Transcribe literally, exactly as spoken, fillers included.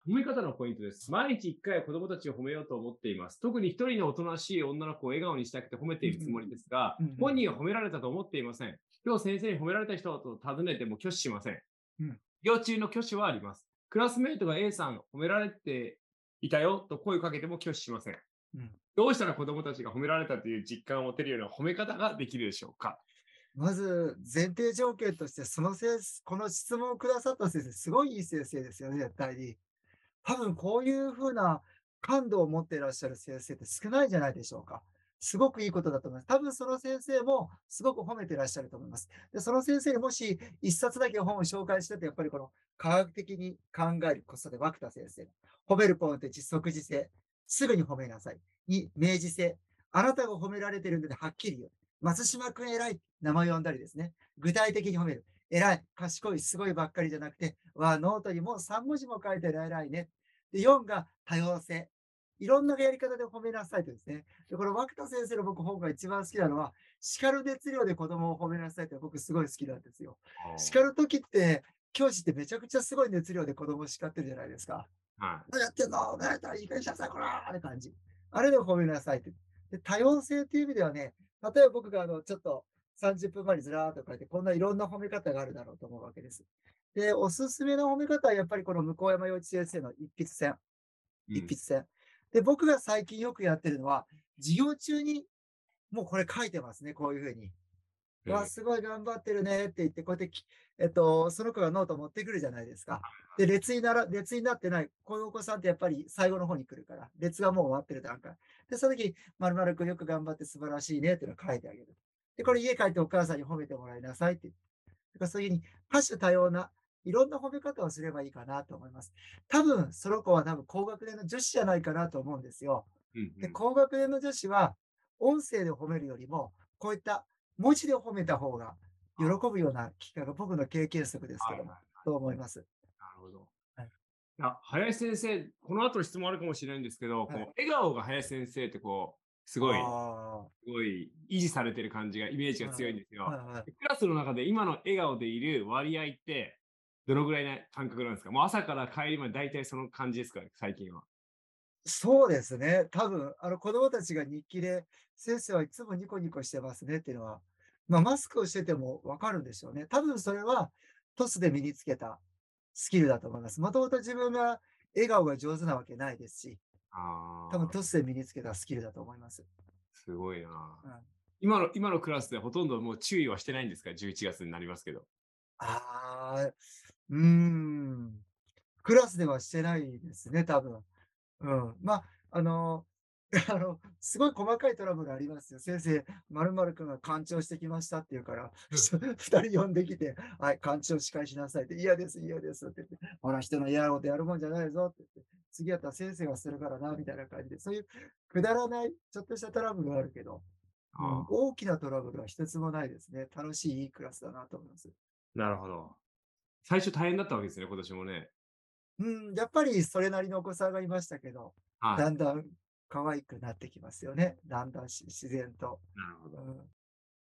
褒め方のポイントです。毎日いっかいは子供たちを褒めようと思っています。特に一人のおとなしい女の子を笑顔にしたくて褒めてうんうん。 いるつもりですが、 うんうん。 本人は褒められたと思っていません。今日先生に褒められた人と尋ねても拒否しません。 うん。 授業中の拒否はあります。クラスメイトが A さん褒められていたよと声をかけても拒否しません。 うん。 どうしたら子供たちが褒められたという実感を持てるような褒め方ができるでしょうか？ まず、前提条件として、そのせいこの質問をくださった先生、すごいいい先生ですよね、絶対に。多分こういう風な感度を持っていらっしゃる先生って少ないんじゃないでしょうか。すごくいいことだと思います。多分その先生もすごく褒めてらっしゃると思います。で、その先生にもし一冊だけ本を紹介してて、やっぱりこの科学的に考える子育て枠田先生。褒めるポイントいち、即時性。すぐに褒めなさい。に、明示性。あなたが褒められてるんではっきり言う。松島くん偉い。名前を呼んだりですね。具体的に褒める。偉い、賢い、すごいばっかりじゃなくて、わあ、ノートにもうさん文字も書いてる偉いね。で、よんが多様性。いろんなやり方で褒めなさいとですね。で、この脇田先生の僕本が一番好きなのは、叱る熱量で子供を褒めなさいって僕すごい好きなんですよ。 あ叱る時って、教師ってめちゃくちゃすごい熱量で子供を叱ってるじゃないですか。 あ、はい。 何やってんの、何やったらいい加減にしなさい、こらーって感じ。あれで褒めなさいって。で、多様性っていう意味ではね、例えば僕があの、ちょっとさんじゅっぷんまえにずらーっと書いて、こんないろんな褒め方があるだろうと思うわけです。で、おすすめの褒め方はやっぱりこの向山洋一先生の一筆箋。 うん。 一筆箋。で、僕が最近よくやってるのは、授業中にもうこれ書いてますね、こういう風に。わ、 えすごい頑張ってるねって言って、こうやってきえっと、その子がノート持ってくるじゃないですか。で、列になら列になってない、こういうお子さんってやっぱり最後の方に来るから、列がもう終わってる段階。で、その時、〇〇くんよく頑張って素晴らしいねっていうのを書いてあげる。で、これ家帰ってお母さんに褒めてもらいなさいって。だからそういう風に多種多様ないろんな褒め方をすればいいかなと思います。多分その子は多分高学年の女子じゃないかなと思うんですよ。で、 うんうん。 高学年の女子は、音声で褒めるよりも、こういった文字で褒めた方が喜あ、 ぶような機会が僕の経験則ですけども、 はいはい。 と思います。 なるほど。 はい。 あ、林先生、この後質問あるかもしれないんですけど、こう、 はい。 笑顔が林先生ってこう、すごいああ、 すごい維持されてる感じがイメージがはい。 強いんですよ。 はいはい。 クラスの中で今の笑顔でいる割合って、どのぐらいな感覚なんですか？もう朝から帰りまで大体その感じですかね？最近は。 そうですね。多分、あの、子供たちが日記で、先生はいつもニコニコしてますねっていうのは、まあ、マスクをしててもわかるんでしょうね。多分それはトスで身につけたスキルだと思います。もともと自分が笑顔が上手なわけないですし、多分ああ、 トスで身につけたスキルだと思います。 すごいな。 うん。 今の今のクラスでほとんどもう注意はしてないんですか？じゅういちがつになりますけど。 ああ、うーん。クラスではしてないですね、多分。うん。まあ、あの、あの、すごい細かいトラブルありますよ。先生、〇〇くんが干潮してきましたって言うから、 うん。 ふたり呼んできて、はい、干潮司会しなさいって、嫌です、嫌ですって言って、ほら、人の嫌なことやるもんじゃないぞって言って、次やったら先生がするからな、みたいな感じで、そういうくだらない、ちょっとしたトラブルはあるけど、うん、 ああ、 大きなトラブルは一つもないですね。楽しい、いいクラスだなと思います。 なるほど。最初大変だったわけですね、今年もね。 うん、やっぱりそれなりのお子さんがいましたけど、 はい。 だんだん可愛くなってきますよね。だんだんし自然と。 なるほど。 うん。